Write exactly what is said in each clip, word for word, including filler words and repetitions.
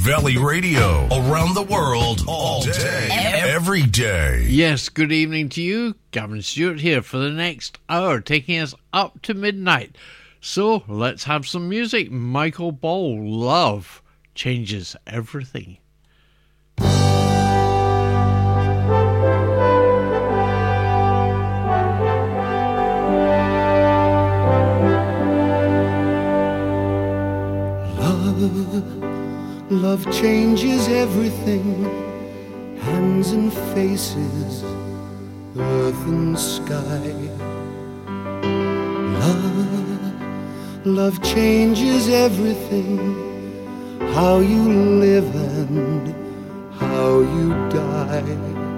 Valley Radio, around the world, all day, every day. Yes, good evening to you. Gavin Stewart here for the next hour, taking us up to midnight. So let's have some music. Michael Ball, Love Changes Everything. Love changes everything, hands and faces, earth and sky. Love, love changes everything, how you live and how you die.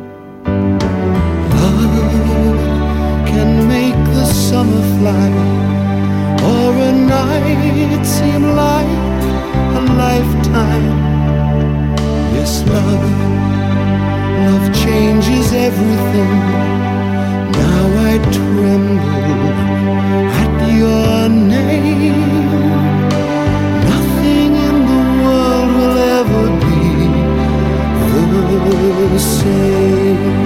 Love can make the summer fly, or a night seem like a lifetime. Yes, love, love changes everything. Now I tremble at your name. Nothing in the world will ever be the same.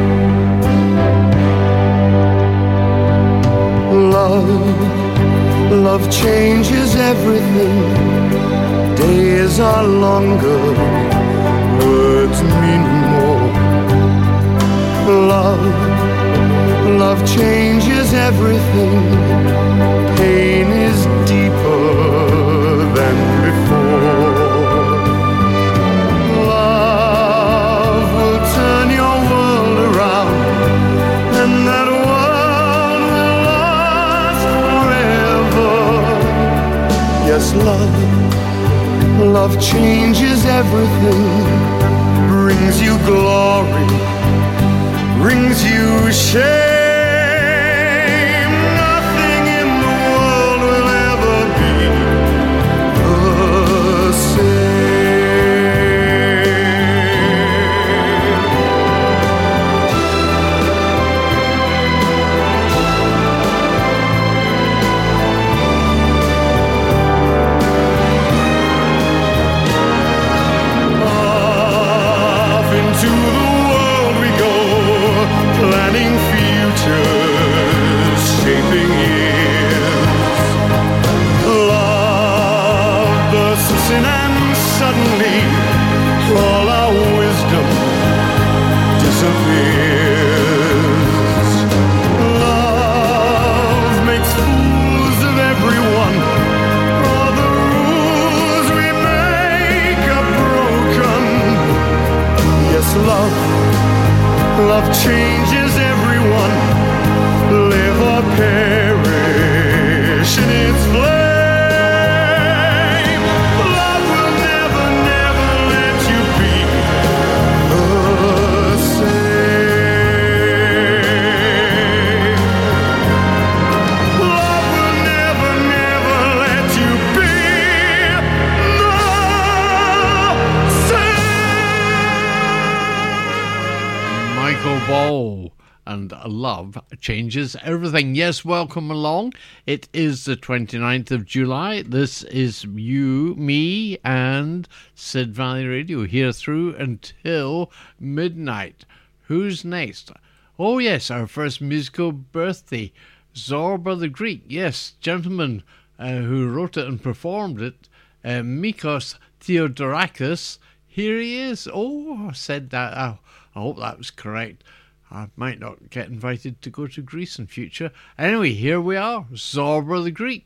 Love, love changes everything. Days are longer, words mean more. Love, love changes everything. Pain is deeper than before. Love will turn your world around, and that world will last forever. Yes, love, love changes everything, brings you glory, brings you shame. Nothing in the world will ever be the same. Planning futures, shaping years. Love bursts in and suddenly all our wisdom disappears. Love makes fools of everyone. All the rules we make are broken. Yes, love, love changes everyone, live or perish in its flame. Love will never, never let you be the same. Love will never, never let you be the same. Michael Ball and Love Changes Everything. Yes, welcome along. It is the twenty-ninth of July. This is you, me, and Sid Valley Radio here through until midnight. Who's next? Oh, yes, our first musical birthday, Zorba the Greek. Yes, gentleman uh, who wrote it and performed it, uh, Mikos Theodorakis. Here he is. Oh, I said that. Oh, I hope that was correct. I might not get invited to go to Greece in future. Anyway, here we are, Zorba the Greek.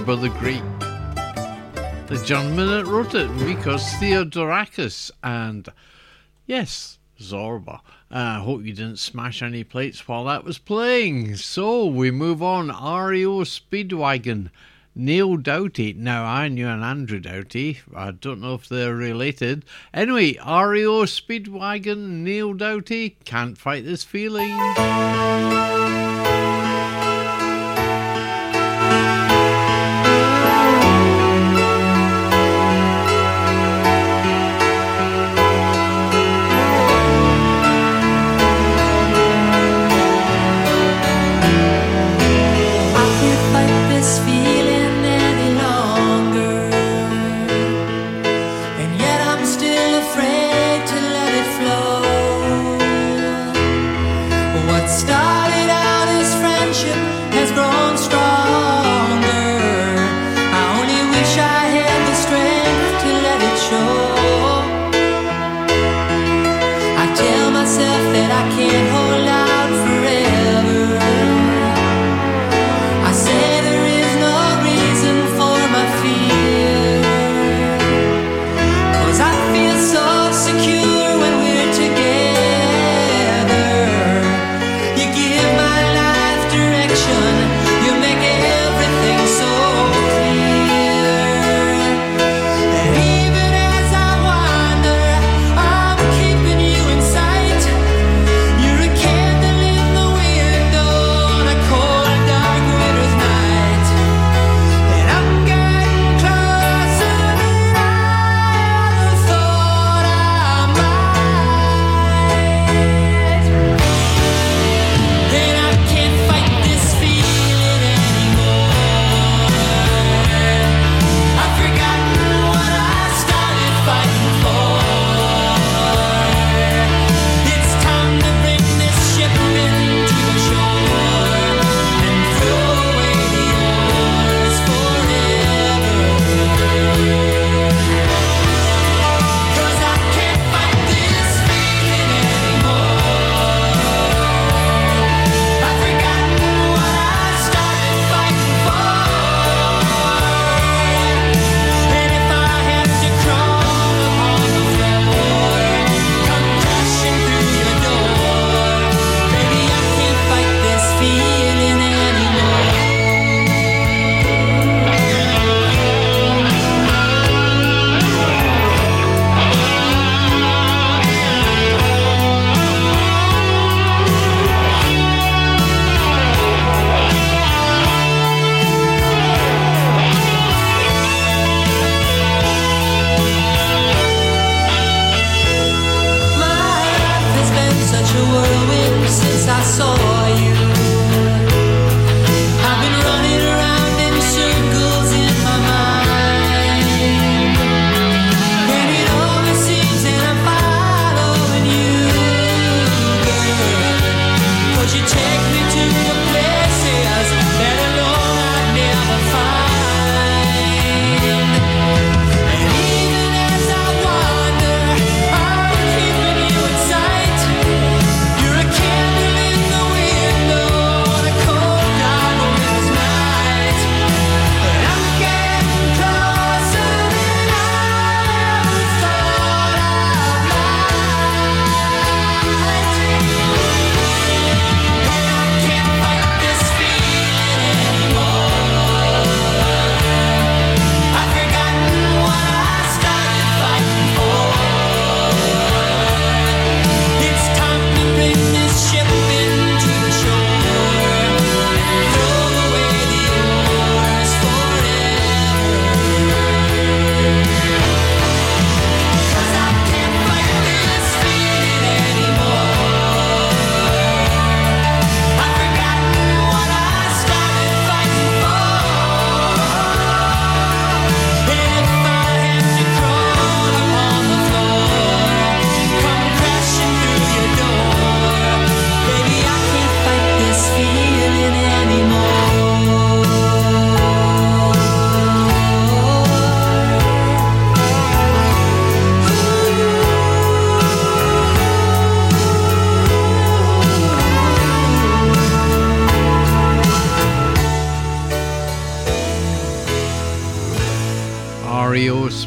Brother Greek. The gentleman that wrote it, Nikos Theodorakis, and yes, Zorba. I uh, hope you didn't smash any plates while that was playing. So we move on. R E O Speedwagon, Neil Doughty. Now, I knew an Andrew Doughty. I don't know if they're related. Anyway, R E O Speedwagon, Neil Doughty, Can't Fight This Feeling. Started out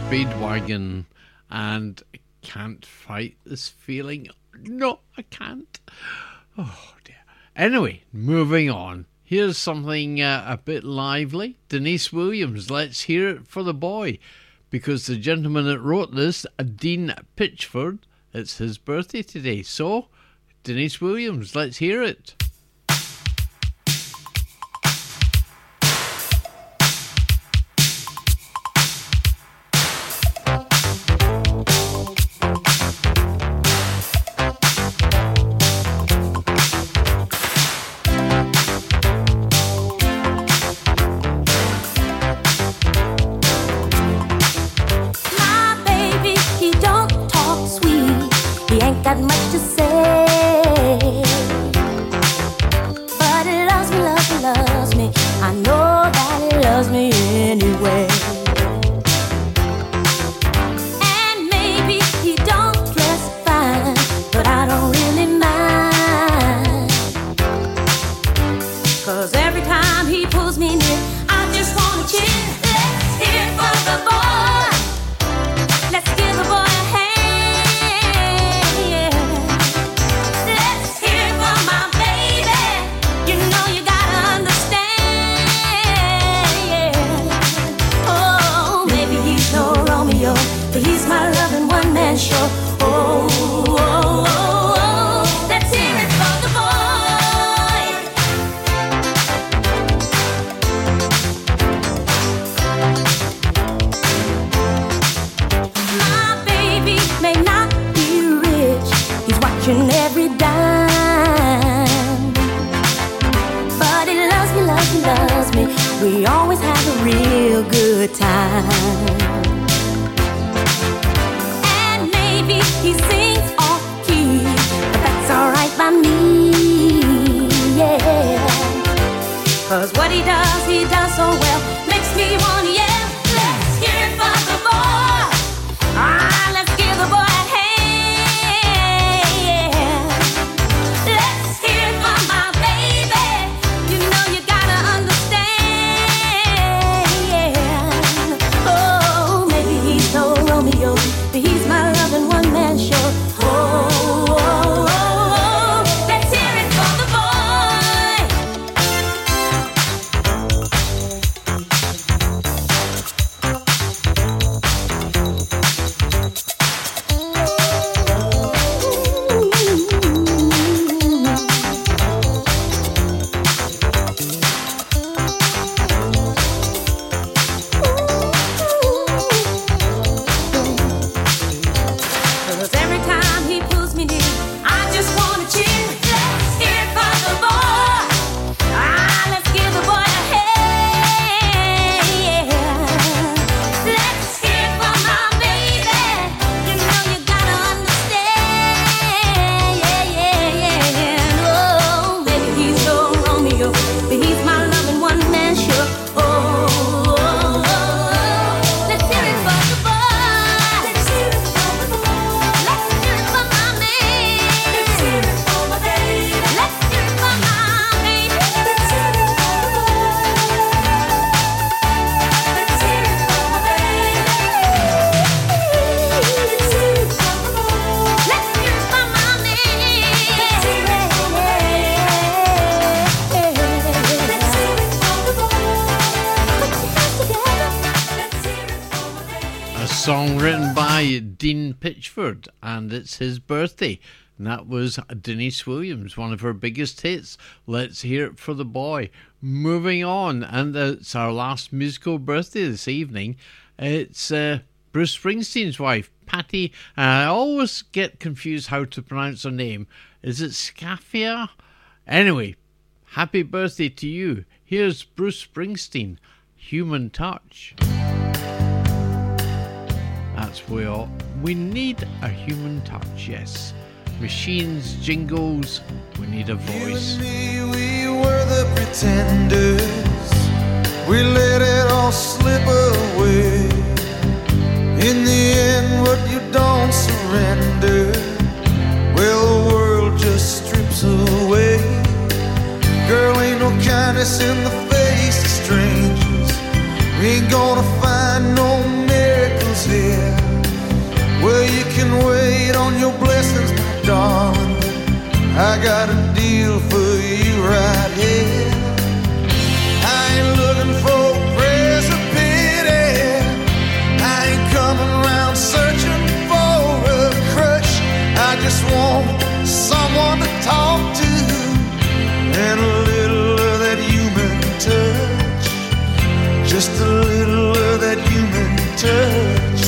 Speedwagon and Can't Fight This Feeling. No, I can't. Oh dear. Anyway, moving on. Here's something uh, a bit lively. Denise Williams, Let's Hear It for the Boy. Because the gentleman that wrote this, Dean Pitchford, it's his birthday today. So, Denise Williams, let's hear it. Dean Pitchford, and it's his birthday, and that was Denise Williams, one of her biggest hits. Let's hear it for the boy. Moving on, and it's our last musical birthday this evening. It's uh, Bruce Springsteen's wife, Patty, and I always get confused how to pronounce her name. Is it Scaffia? Anyway, happy birthday to you. Here's Bruce Springsteen, Human Touch. That's where we need a human touch, yes. Machines, jingles, we need a voice. You and me, we were the pretenders. We let it all slip away. In the end, what you don't surrender, well, the world just strips away. Girl, ain't no kindness in the face of strangers. We ain't gonna find no miracles here. on your blessings, my darling. I got a deal for you right here. I ain't looking for prayers or pity. I ain't coming around searching for a crutch. I just want someone to talk to and a little of that human touch. Just a little of that human touch.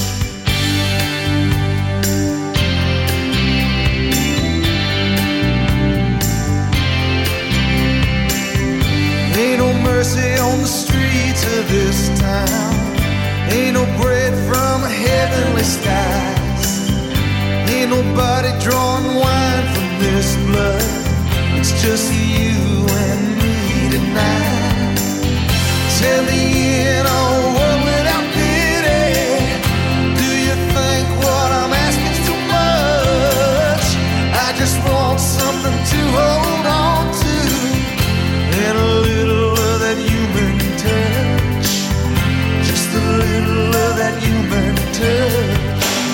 Ain't no mercy on the streets of this town. Ain't no bread from heavenly skies. Ain't nobody drawing wine from this blood. It's just you and me tonight. Tell me in a world without pity, do you think what I'm asking is too much? I just want something to hold on to and a little of that human touch. Just a little of that human touch.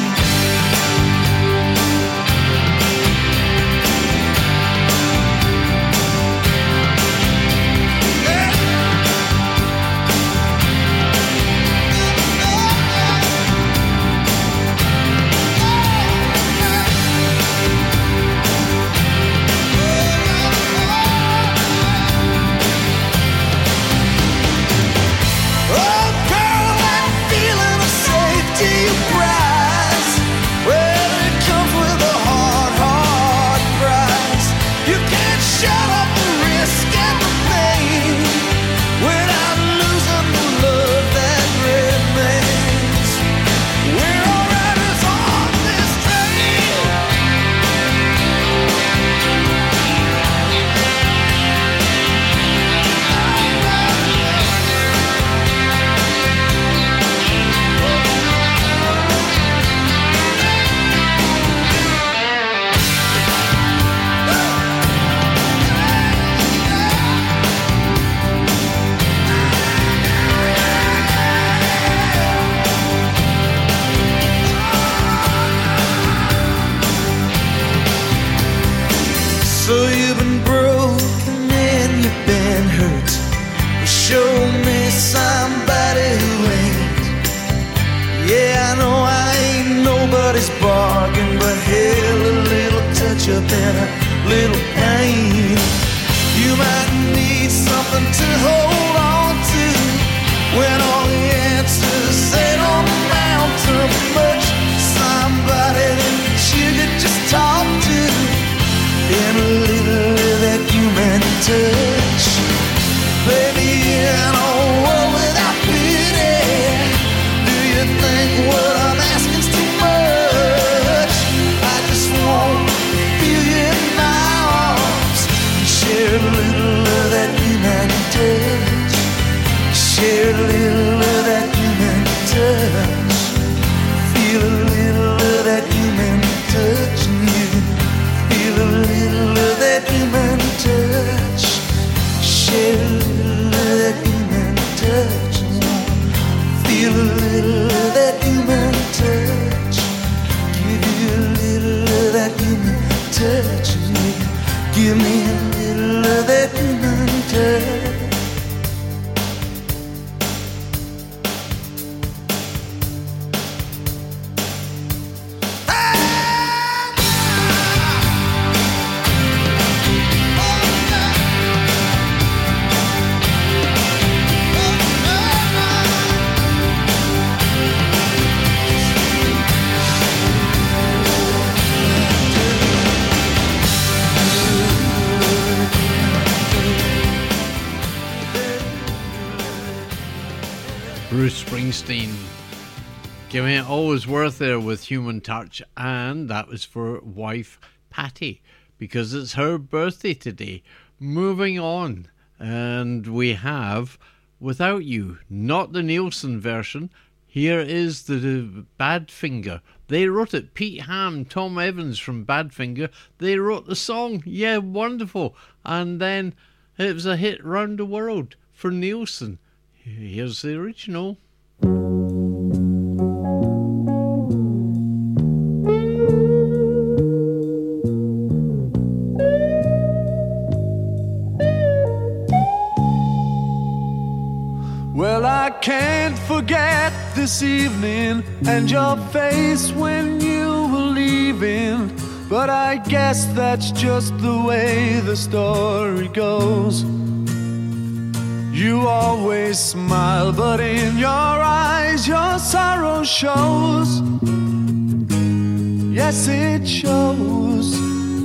So you've been broken and you've been hurt. Well, show me somebody who ain't. Yeah, I know I ain't nobody's bargain, but hell, a little touch up and a little pain. You might need something to hold on to when all the answers ain't on the mountain much. Somebody that you could just talk to and a little of that human touch. Baby, in a world without pity, do you think what I'm asking's too much? I just want to feel you in my arms and share a little of that human touch. Share a little of that human touch. Feel a little of that human touch. Feel a little of that human touch. Share a little of that human touch. Feel a little of that human touch. Give you a little of that human touch. Give me a little of that human touch. Bruce Springsteen. Giving it always worth there with Human Touch, and that was for wife Patty because it's her birthday today. Moving on, and we have Without You, not the Nielsen version. Here is the Badfinger. They wrote it. Pete Ham, Tom Evans from Badfinger. They wrote the song. Yeah, wonderful. And then it was a hit round the world for Nielsen. Here's the original. Well, I can't forget this evening and your face when you were leaving, but I guess that's just the way the story goes. You always smile, but in your eyes your sorrow shows. Yes, it shows.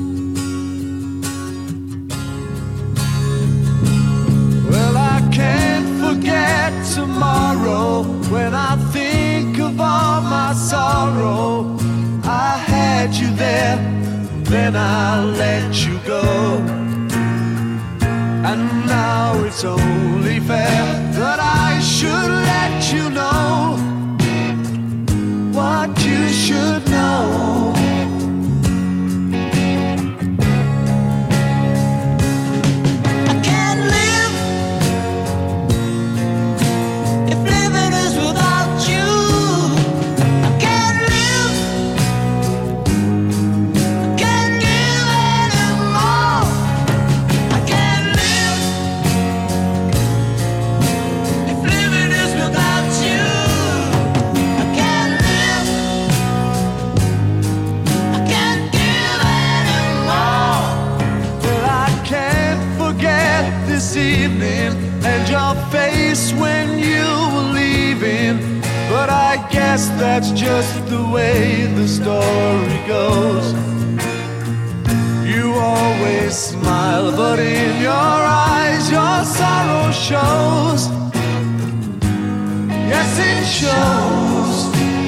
Well, I can't forget tomorrow when I think of all my sorrow. I had you there, then I let you go. And now it's only fair that I should let you know what you should know. I can't live if living is without you. I can't live, I can't give anymore. I can't live if living is without you. I can't live, I can't give anymore. Well, I can't forget this evening and your face when you were leaving, but I guess that's just the way the story goes. You always smile, but in your eyes your sorrow shows. Yes, it shows.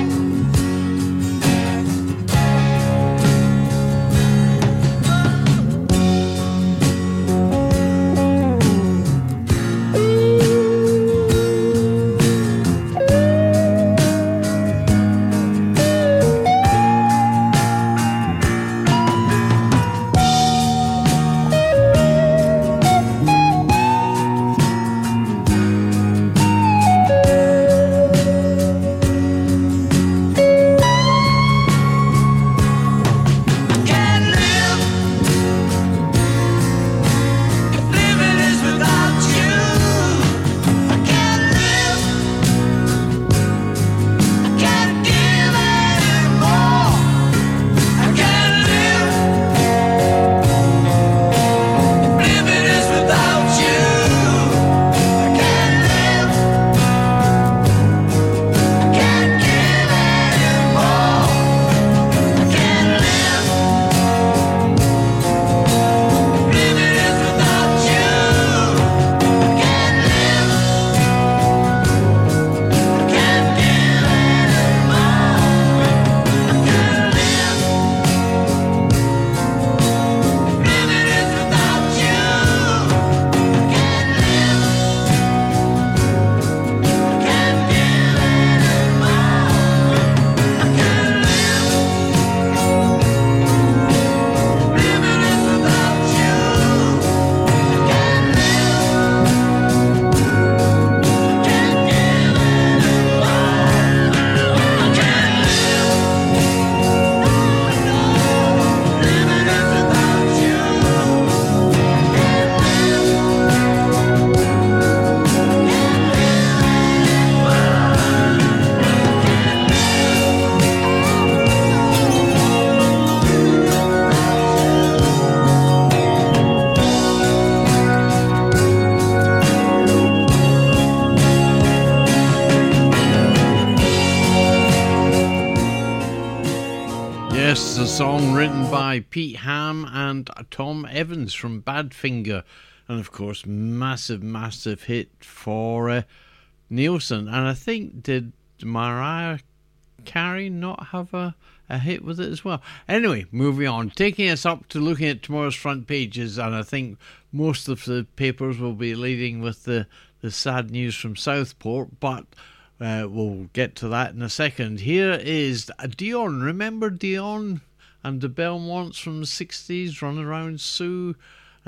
Yes, a song written by Pete Ham and Tom Evans from Badfinger. And of course, massive, massive hit for uh, Nielsen. And I think, did Mariah Carey not have a, a hit with it as well? Anyway, moving on. Taking us up to looking at tomorrow's front pages. And I think most of the papers will be leading with the, the sad news from Southport. But Uh, we'll get to that in a second. Here is Dion. Remember Dion and the Belmonts from the sixties? Run Around Sue. Uh,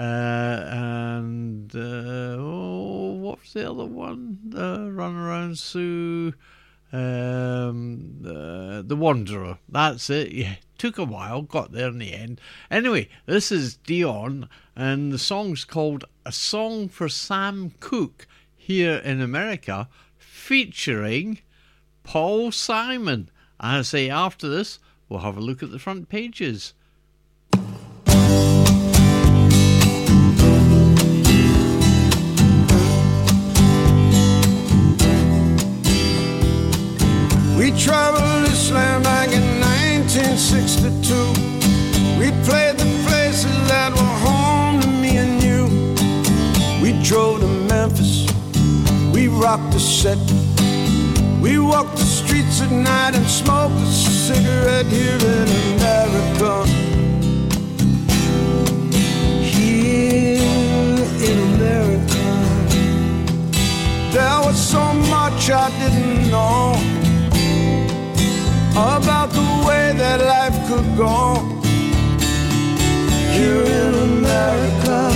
and, uh, oh, what was the other one? Uh, Run Around Sue. Um, uh, the Wanderer. That's it. Yeah, took a while. Got there in the end. Anyway, this is Dion. And the song's called A Song for Sam Cooke. here in America, featuring Paul Simon. I say after this, we'll have a look at the front pages. We traveled this land back in nineteen sixty-two. We played the places that were home to me and you. We drove to Memphis, we rocked the set. We walked the streets at night and smoked a cigarette here in America. Here in America, there was so much I didn't know about the way that life could go. Here in America,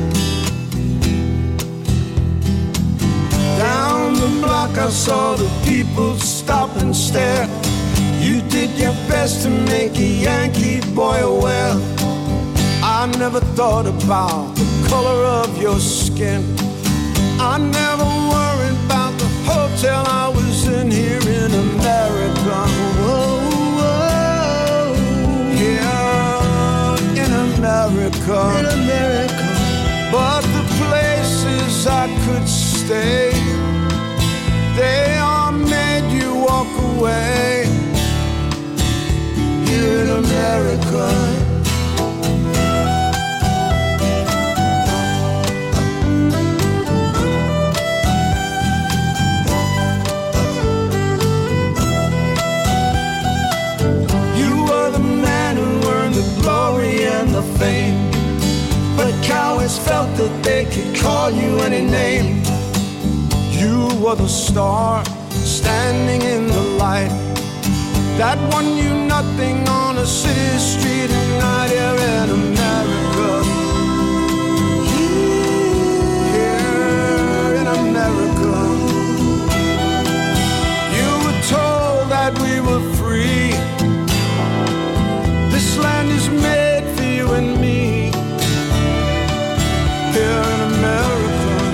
down the block I saw the people stop and stare. You did your best to make a Yankee boy aware. I never thought about the color of your skin. I never worried about the hotel I was in here in America. Whoa, whoa. Here in America, in America. But the places I could stay, they all made you walk away. Here in America, you were the man who earned the glory and the fame, but cowards felt that they could call you any name. You were the star standing in the light that won you nothing on a city street at night here in America. Here in America, you were told that we were free. This land is made for you and me. Here in America,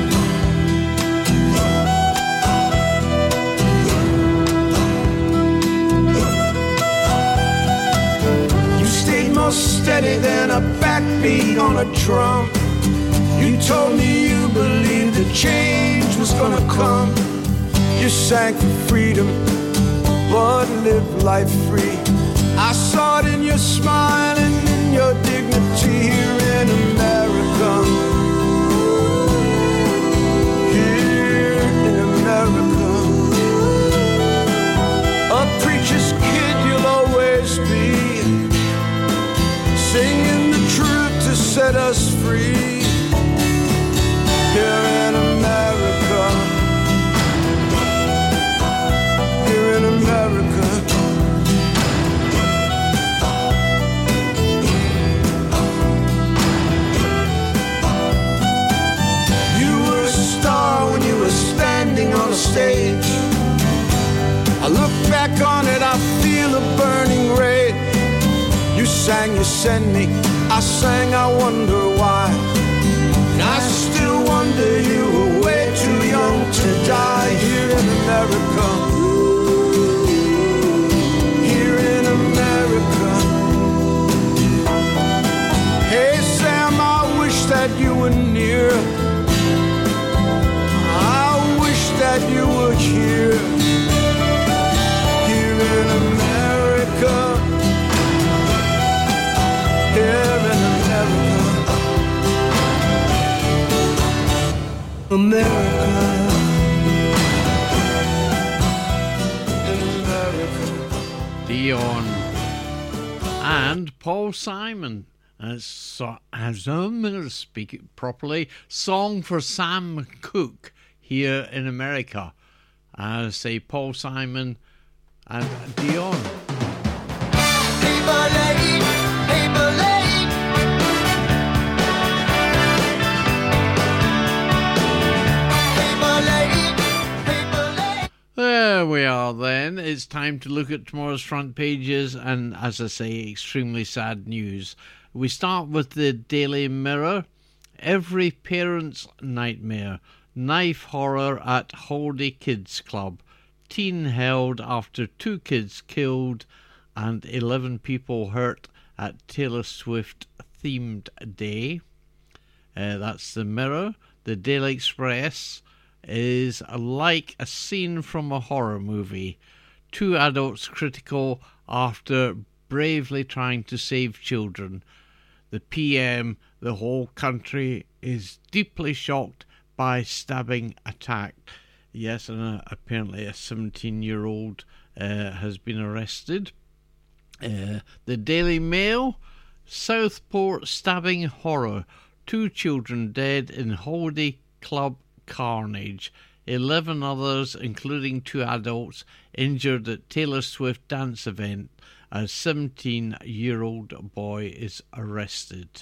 more steady than a backbeat on a drum. You told me you believed that change was gonna come. You sang for freedom, but lived life free. I saw it in your smile and in your dignity here in America. Here in America, a preacher's kid you'll always be, singing the truth to set us free. Here in America, here in America, you were a star when you were standing on a stage. I look back on it, I feel a burning rage. You sang, you sent me, I sang, I wonder why. And I still wonder you were way too young to die. Here in America, here in America. Hey Sam, I wish that you were near. I wish that you were here. Here in America, here in America, America, in America. Dion and Paul Simon. As so, as I'm going to speak it properly, song for Sam Cooke here in America. I say Paul Simon and Dion. Paper lady, paper lady. There we are then. It's time to look at tomorrow's front pages and, as I say, extremely sad news. We start with the Daily Mirror. Every parent's nightmare. Knife horror at Holiday Kids Club. Teen held after two kids killed and eleven people hurt at Taylor Swift themed day. Uh, that's the Mirror. The Daily Express is like a scene from a horror movie. Two adults critical after bravely trying to save children. The P M, the whole country is deeply shocked by stabbing attack. Yes, and uh, apparently a seventeen-year-old uh, has been arrested. Uh, the Daily Mail, Southport stabbing horror. Two children dead in Holiday Club carnage. Eleven others, including two adults, injured at Taylor Swift dance event. A seventeen-year-old boy is arrested.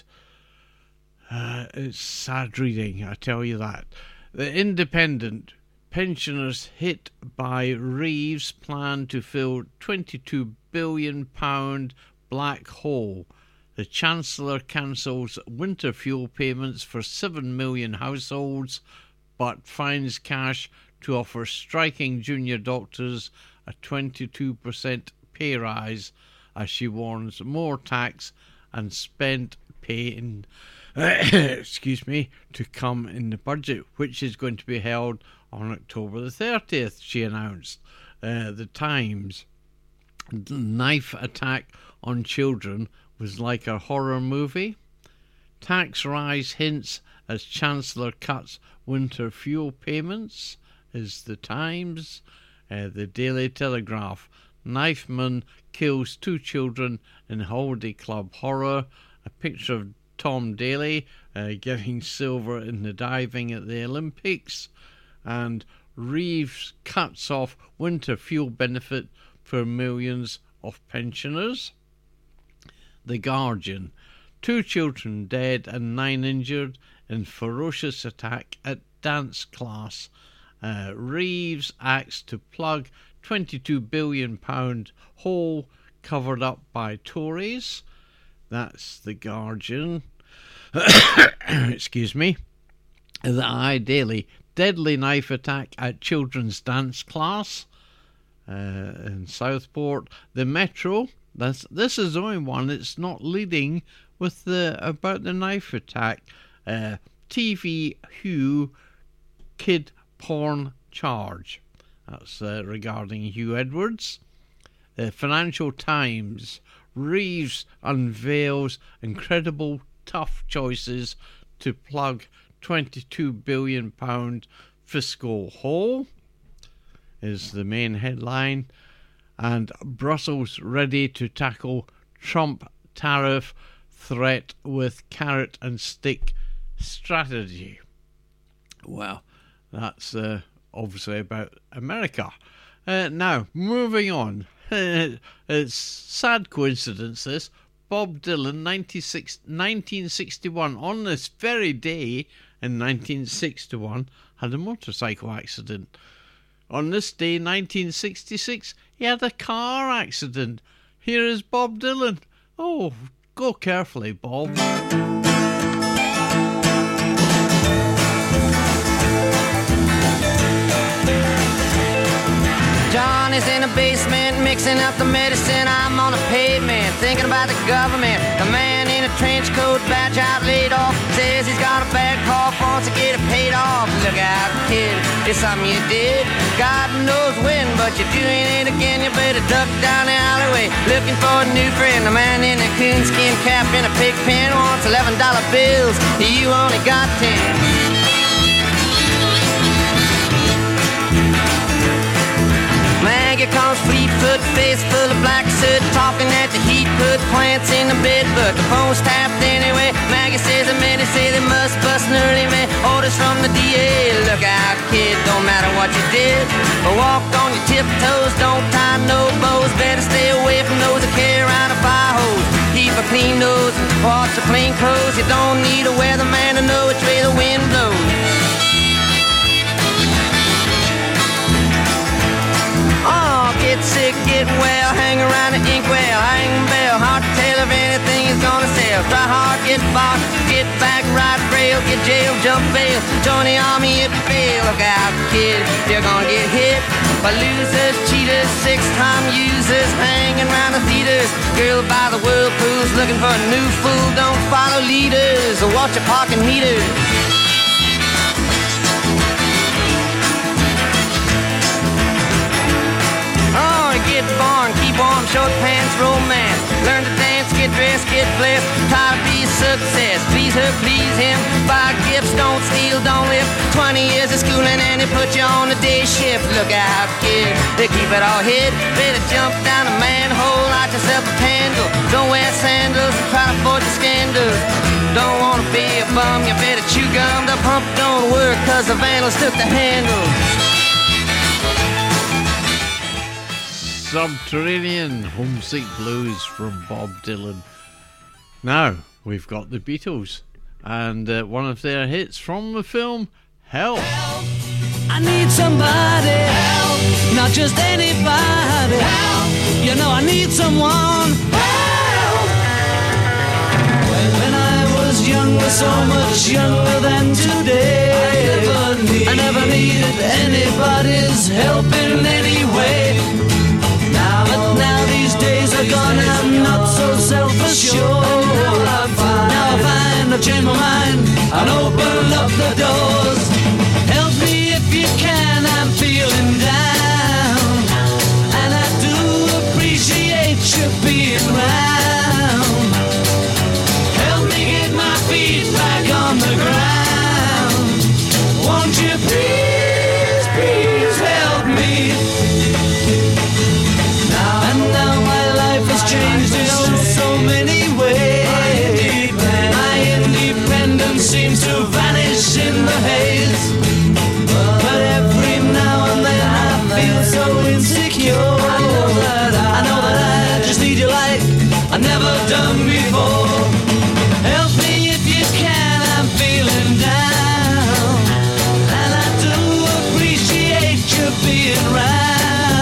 Uh, it's sad reading, I tell you that. The Independent, pensioners hit by Reeves' plan to fill twenty-two billion pounds black hole. The Chancellor cancels winter fuel payments for seven million households, but finds cash to offer striking junior doctors a twenty-two percent pay rise, as she warns more tax and spent paying excuse me, to come in the budget, which is going to be held on October the thirtieth, she announced. Uh, the Times, knife attack on children was like a horror movie. Tax rise hints as Chancellor cuts winter fuel payments, is the Times. Uh, the Daily Telegraph, knifeman kills two children in Holiday Club horror. A picture of Tom Daley uh, getting silver in the diving at the Olympics. And Reeves cuts off winter fuel benefit for millions of pensioners. The Guardian, two children dead and nine injured in ferocious attack at dance class. Uh, Reeves acts to plug twenty-two billion pounds hole covered up by Tories. That's the Guardian. Excuse me. The Eye Daily, deadly knife attack at children's dance class uh, in Southport. The Metro, that's, this is the only one that's not leading with the about the knife attack. Uh, T V Hugh kid porn charge. That's uh, regarding Hugh Edwards. The Financial Times, Reeves unveils incredible tough choices to plug twenty-two billion pounds fiscal hole, is the main headline. And Brussels ready to tackle Trump tariff threat with carrot and stick strategy. Well, that's uh, obviously about America. Uh, now, moving on. It's sad coincidence this. Bob Dylan, nineteen sixty-one, on this very day in nineteen sixty-one, had a motorcycle accident. On this day, nineteen sixty-six, he had a car accident. Here is Bob Dylan. Oh, go carefully, Bob. John is in the basement mixing up the medicine. I'm on the pavement thinking about the government. The man in a trench coat, badge out, laid off, says he's got a bad cough, wants to get it paid off. Look out, kid, it's something you did. God knows when, but you're doing it again. You better duck down the alleyway looking for a new friend. The man in a coonskin cap and a pig pen wants eleven dollar bills. You only got ten. Maggie comes fleet-foot, face full of black soot, talking at the heat, put plants in the bed, but the phone's tapped anyway. Maggie says the men say they must bust an early man. Orders from the D A, look out, kid, don't matter what you did. But walk on your tiptoes, don't tie no bows. Better stay away from those that carry around a fire hose. Keep a clean nose and wash your plain clothes. You don't need a weatherman to know which way the wind blows. Oh, get sick, get well, hang around the inkwell, hang bell, hard to tell if anything is gonna sell. Try hard, get bought, get get back, ride rail, get jail, jump bail, join the army if you fail. Look out, kid, you're gonna get hit by losers, cheaters, six-time users, hanging around the theaters. Girl by the whirlpools, looking for a new fool. Don't follow leaders or watch your parking meters. Oh, get born, keep warm, short pants, romance. Learn to dance, get dressed, get blessed. Try to be a success. Please her, please him. Buy gifts, don't steal, don't live. Twenty years of schooling and they put you on the day shift. Look out, kid, they keep it all hid. Better jump down a manhole, light yourself a candle. Don't wear sandals and try to avoid the scandals. Don't wanna be a bum, you better chew gum. The pump don't work cause the vandals took the handle. Subterranean Homesick Blues from Bob Dylan. Now we've got the Beatles and uh, one of their hits from the film Help. Help. I need somebody help, not just anybody help. You know I need someone help. When I was younger, so much younger than today, I never, need, I never needed anybody's help in any way. But now these days are gone, I'm not so self-assured. Now I find, now I find I've changed my mind and opened up the doors. Help me if you can, I'm feeling down, and I do appreciate you being round. Help me get my feet back on the ground. Won't you please, please help me? Changed in so many ways. My independence seems to vanish in the haze. But every now and then I feel so insecure. I know that I, I know that I just need you like I've never done before. Help me if you can, I'm feeling down, and I do appreciate you being round.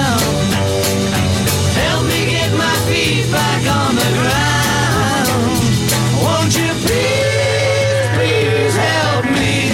Back on the ground. Won't you please, please help me?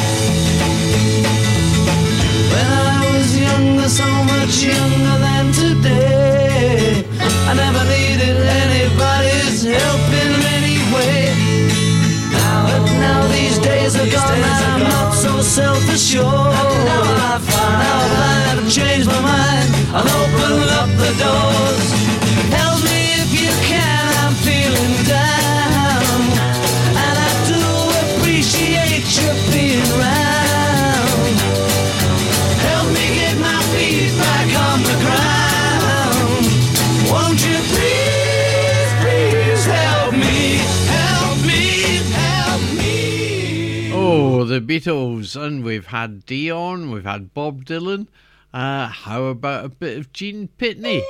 When I was younger, so much younger than today, I never needed anybody's help in any way. Now, but now these days are gone, and I'm not so self-assured. Now I find, now I have changed my mind and opened up the doors. Help me if you can, I'm feeling down, and I do appreciate you being round. Help me get my feet back on the ground. Won't you please, please help me, help me, help me. Oh, the Beatles, and we've had Dion, we've had Bob Dylan. Uh, how about a bit of Gene Pitney?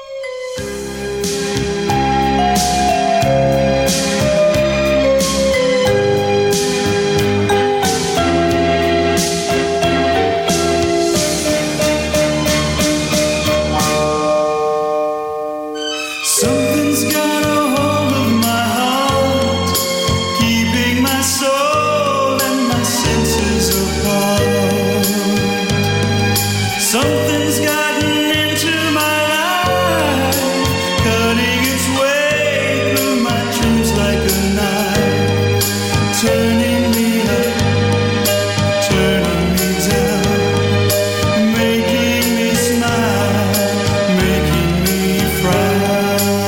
Something's got a hold of my heart, keeping my soul and my senses apart. Something's gotten into my life, cutting its way through my dreams like a knife, turning me up, turning me down, making me smile, making me frown.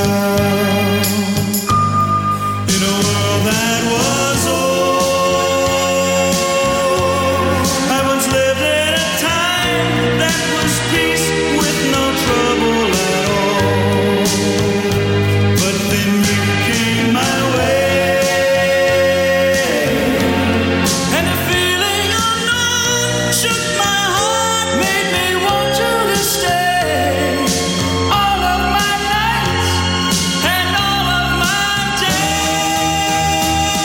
In a world that was old, I once lived in a time that was peace with no trouble at all. But then you came my way, and a feeling unknown shook my heart, made me want you to stay. All of my nights and all of my days.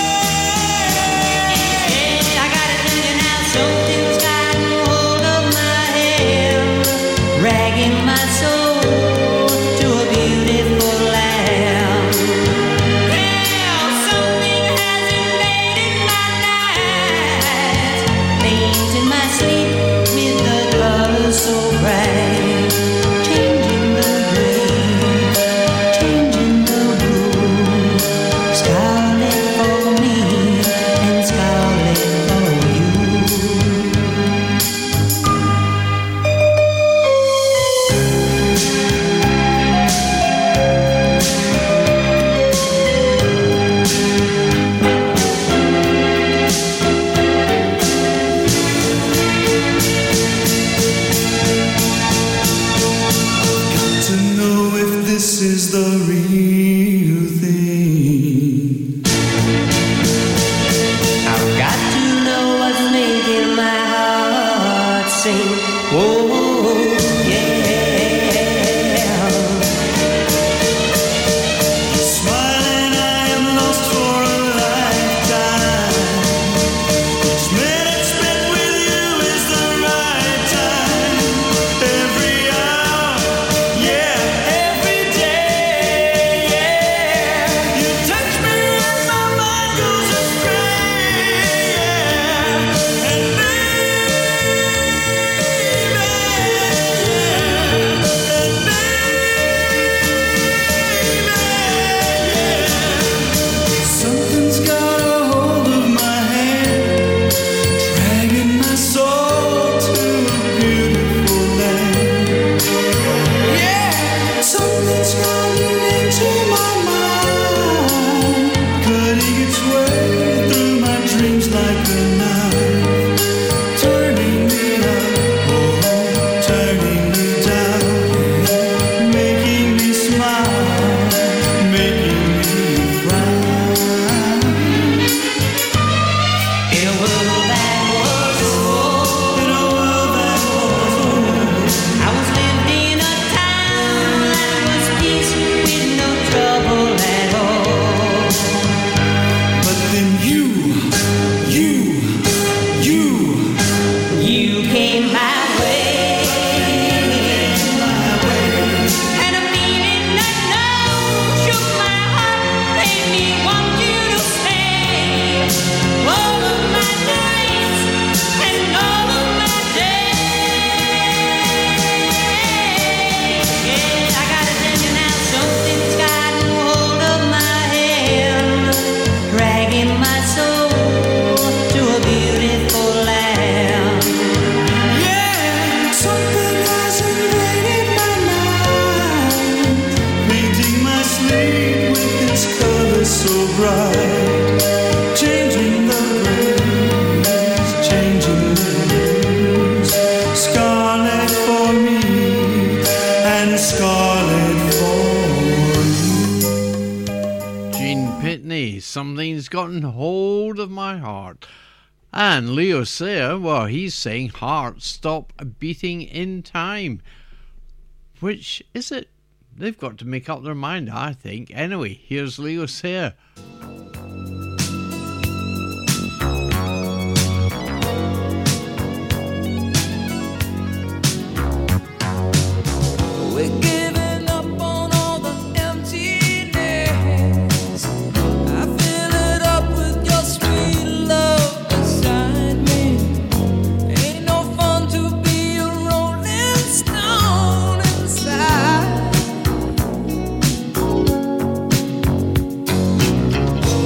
I got it thinking now, something's gotten hold of my head, dragging my soul to a beautiful land. Yeah, something has invaded my Oh, yeah. Smiling, I am lost for a lifetime. Each minute spent with you is the right time. Every hour, yeah, every day, yeah. You touch me and my mind goes astray, yeah. And something's got a hold of my hand, dragging my soul to a beautiful land. Yeah, something's gotten into my mind, cutting its way through my dreams like a knife, turning me up, oh, turning me down, making me smile, making me frown. In a world that was old, In a world that was old, I was lived in a town that was peace with no trouble at all. but then you, you, you, You came my way, my way. and a feeling unknown shook my heart, made me want you to stay. All of my nights and all of my days. Yeah, I gotta tell you now, something's gotten hold of my hand, dragging my soul to a beautiful land. Yeah, something has invaded my mind, painting my sleep with its colors so bright, changing the grays, changing the hues, scarlet for me and scarlet for you. Gene Pitney, Something's Gotten Hold of My Heart. And Leo Sayer, well, he's saying heart stop beating in time. Which is it? They've got to make up their mind, I think. Anyway, here's Leo Sayer. We're giving up on all the emptiness. I fill it up with your sweet love beside me. Ain't no fun to be a rolling stone inside.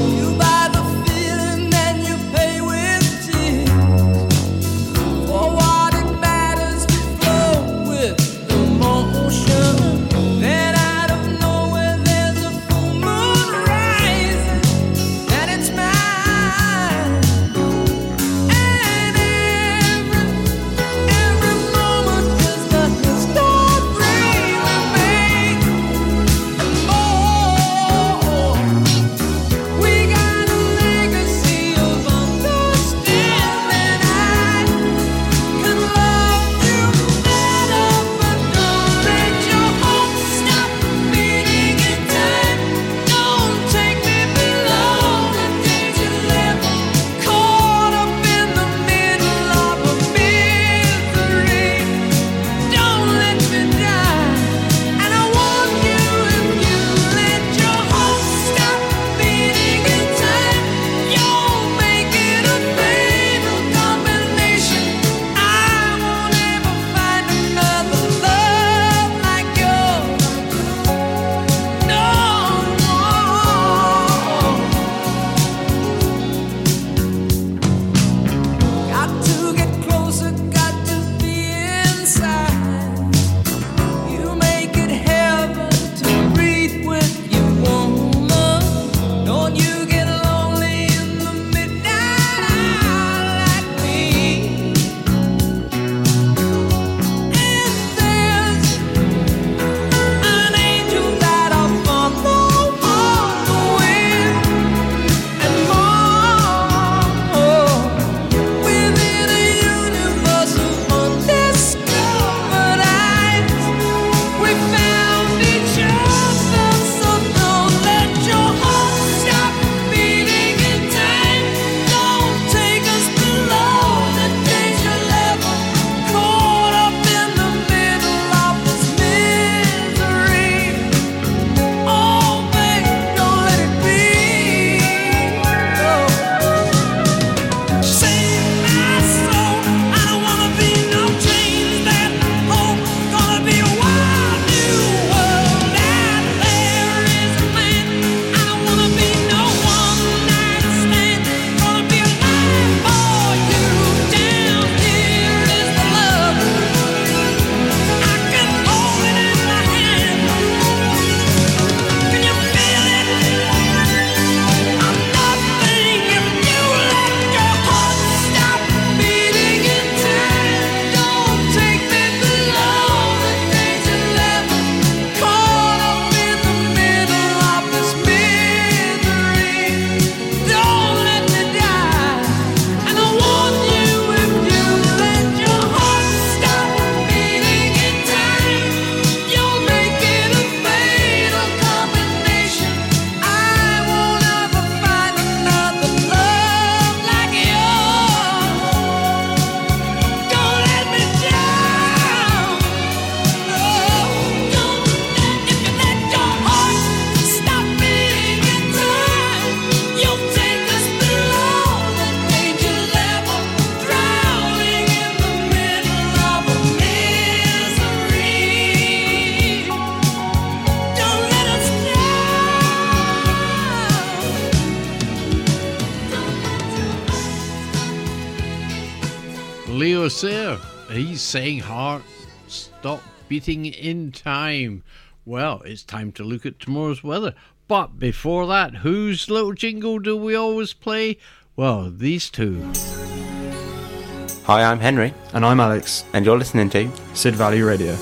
Ringo Starr. He's saying heart stop beating in time. Well, it's time to look at tomorrow's weather. But before that, whose little jingle do we always play? Well, these two. Hi, I'm Henry. And I'm Alex. And you're listening to Sid Valley Radio.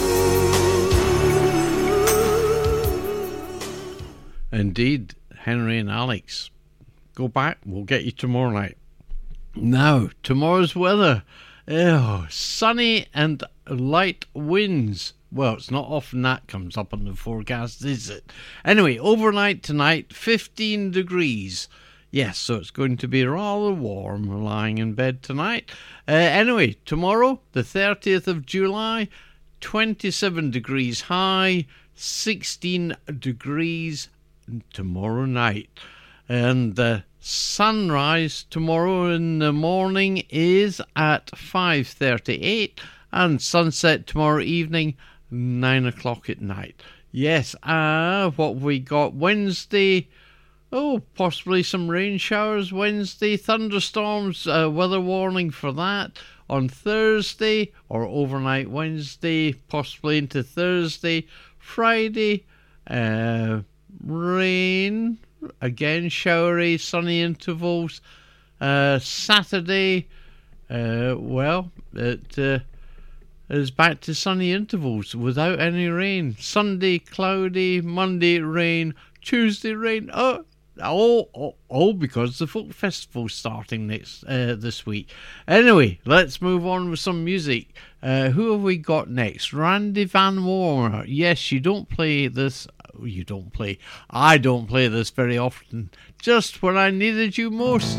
Indeed, Henry and Alex. Go back, we'll get you tomorrow night. Now, tomorrow's weather. Oh, sunny and light winds. Well, it's not often that comes up on the forecast, is it? Anyway, overnight tonight, fifteen degrees. Yes, so it's going to be rather warm lying in bed tonight. Uh, anyway, tomorrow, the thirtieth of July, twenty-seven degrees high, sixteen degrees tomorrow night. And the sunrise tomorrow in the morning is at five thirty-eight, and sunset tomorrow evening, nine o'clock at night. Yes, uh, what we got Wednesday... Oh, possibly some rain showers Wednesday, thunderstorms, uh, weather warning for that. On Thursday, or overnight Wednesday, possibly into Thursday. Friday, uh, rain, again showery, sunny intervals. Uh, Saturday, uh, well, it uh, is back to sunny intervals without any rain. Sunday, cloudy. Monday, rain. Tuesday, rain. Oh, All, all, all because the folk festival's starting next uh, this week. Anyway, let's move on with some music. Uh, who have we got next? Randy Van Warmer. Yes, you don't play this. You don't play. I don't play this very often. Just when I needed you most.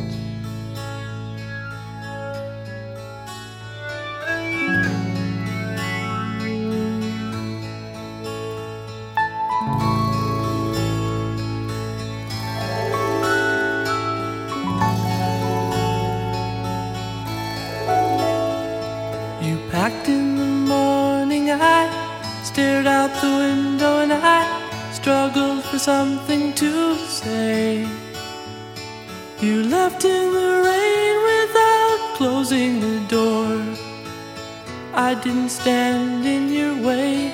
Packed in the morning, I stared out the window and I struggled for something to say. You left in the rain without closing the door. I didn't stand in your way.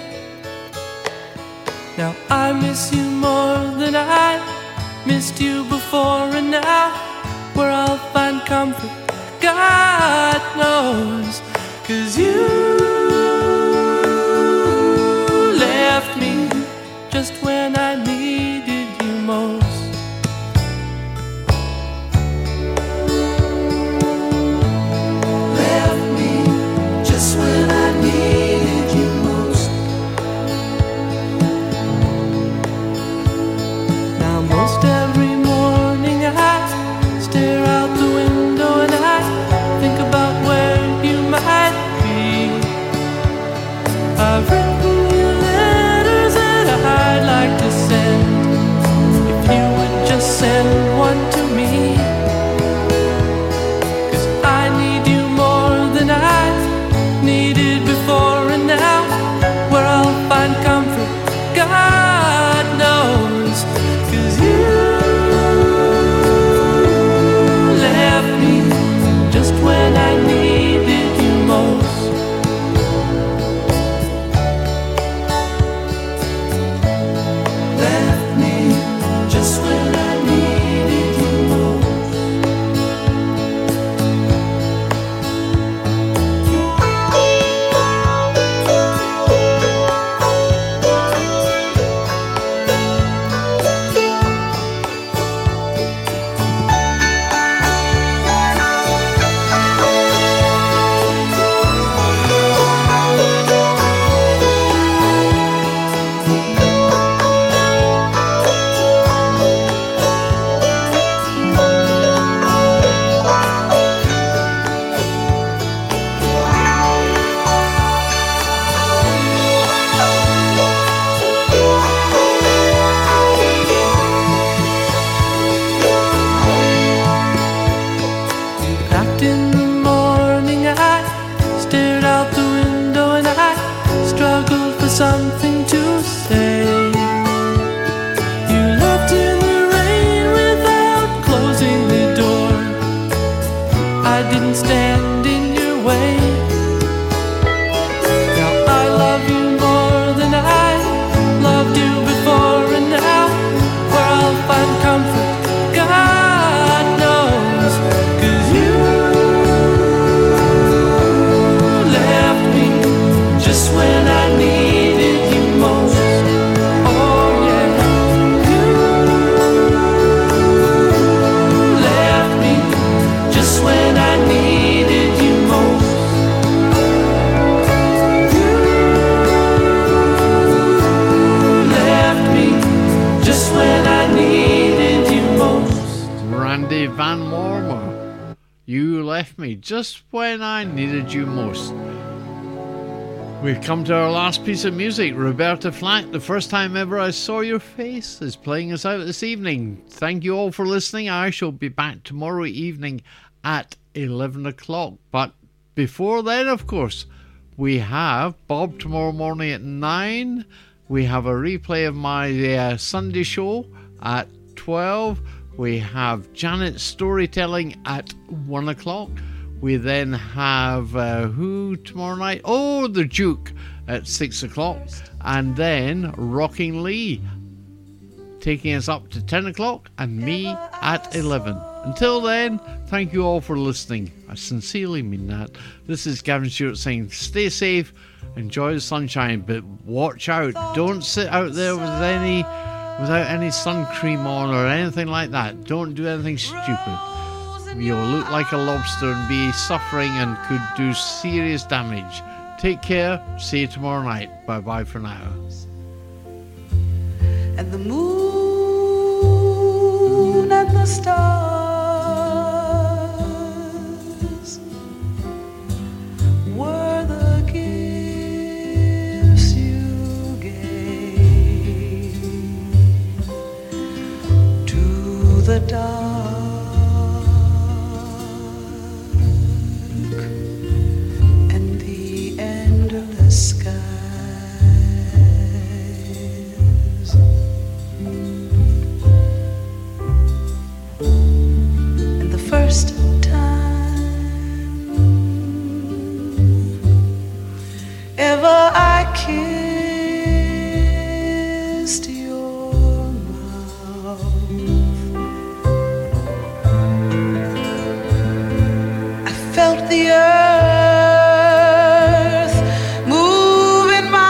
Now I miss you more than I missed you before, and now where I'll find comfort, God knows. 'Cause you left me just when I needed you most. Left me just when I needed you most. Now most every morning I stare out the window and I think about where you might be. I've written you letters that I'd like to send. If you would just send one to me. 'Cause I need you more than I needed before, and now where I'll find comfort, God knows. 'Cause you left me just when I needed you most. left me just when I needed you most. We've come to our last piece of music. Roberta Flack, The First Time Ever I Saw Your Face, is playing us out this evening. Thank you all for listening. I shall be back tomorrow evening at eleven o'clock. But before then, of course, we have Bob tomorrow morning at nine. We have a replay of my uh, Sunday show at twelve. We have Janet's storytelling at one o'clock. We then have uh, who tomorrow night? Oh, the Duke at six o'clock. And then Rocking Lee taking us up to ten o'clock, and me at eleven. Until then, thank you all for listening. I sincerely mean that. This is Gavin Stewart saying stay safe, enjoy the sunshine, but watch out. Don't sit out there with any without any sun cream on or anything like that. Don't do anything stupid. You'll look like a lobster and be suffering and could do serious damage. Take care. See you tomorrow night. Bye bye for now. And the moon and the stars were the gifts you gave to the dark and the endless skies. And the first time ever I kissed your mouth, I felt the earth move in my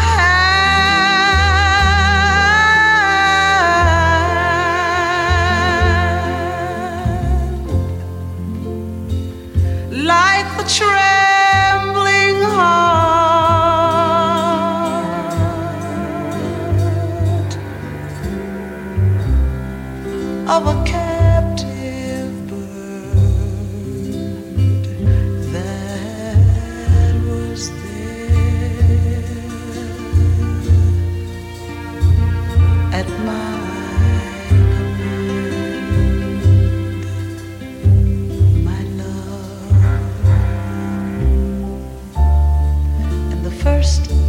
hand, like the trembling heart of a captive bird that was there at my command, my love. And the first